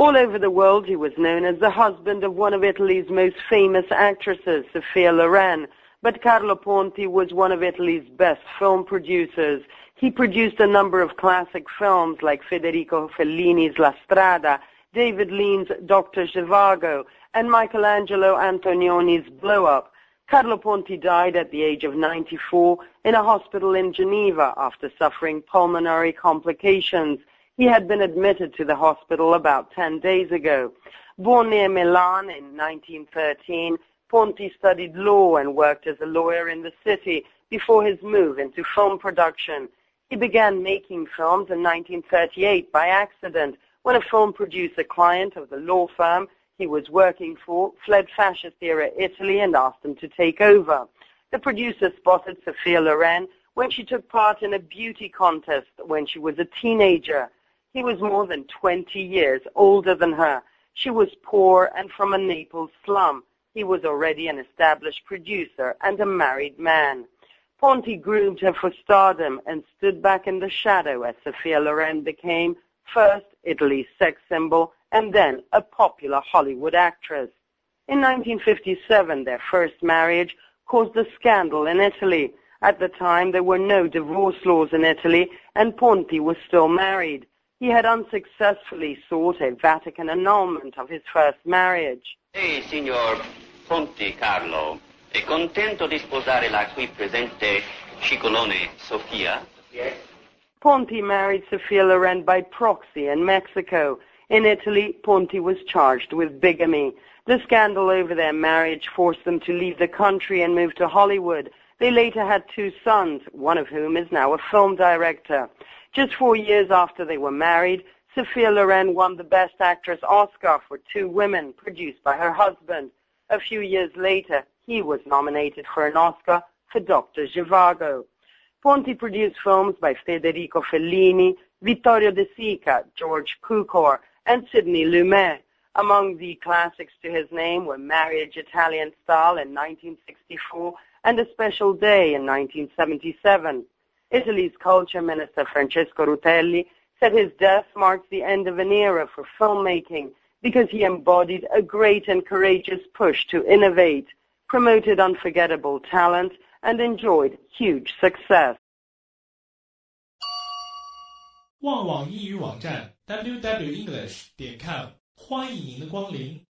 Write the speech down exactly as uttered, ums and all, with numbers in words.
All over the world, he was known as the husband of one of Italy's most famous actresses, Sophia Loren. But Carlo Ponti was one of Italy's best film producers. He produced a number of classic films like Federico Fellini's La Strada, David Lean's Doctor Zhivago, and Michelangelo Antonioni's Blow Up. Carlo Ponti died at the age of ninety-four in a hospital in Geneva after suffering pulmonary complications. He had been admitted to the hospital about ten days ago. Born near Milan in nineteen thirteen, Ponti studied law and worked as a lawyer in the city before his move into film production. He began making films in nineteen thirty-eight by accident when a film producer client of the law firm he was working for fled fascist-era Italy and asked him to take over. The producer spotted Sophia Loren when she took part in a beauty contest when she was a teenager. He was more than twenty years older than her. She was poor and from a Naples slum. He was already an established producer and a married man. Ponti groomed her for stardom and stood back in the shadow as Sophia Loren became, first, Italy's sex symbol, and then a popular Hollywood actress. In nineteen fifty-seven, their first marriage caused a scandal in Italy. At the time, there were no divorce laws in Italy, and Ponti was still married. He had unsuccessfully sought a Vatican annulment of his first marriage. Lei, signor Ponti Carlo, è contento di sposare la qui presente Cicolone Sofia? Yes. Ponti married Sophia Loren by proxy in Mexico. In Italy, Ponti was charged with bigamy. The scandal over their marriage forced them to leave the country and move to Hollywood. They later had two sons, one of whom is now a film director. Just four years after they were married, Sophia Loren won the Best Actress Oscar for Two Women, produced by her husband. A few years later, he was nominated for an Oscar for Doctor Zhivago. Ponti produced films by Federico Fellini, Vittorio De Sica, George Cukor, and Sidney Lumet. Among the classics to his name were Marriage Italian Style in nineteen sixty-four and A Special Day in nineteen seventy-seven. Italy's culture minister Francesco Rutelli said his death marks the end of an era for filmmaking because he embodied a great and courageous push to innovate, promoted unforgettable talent, and enjoyed huge success. 旺网英语网站 double-u double-u double-u 点 english 点 com 欢迎您的光临。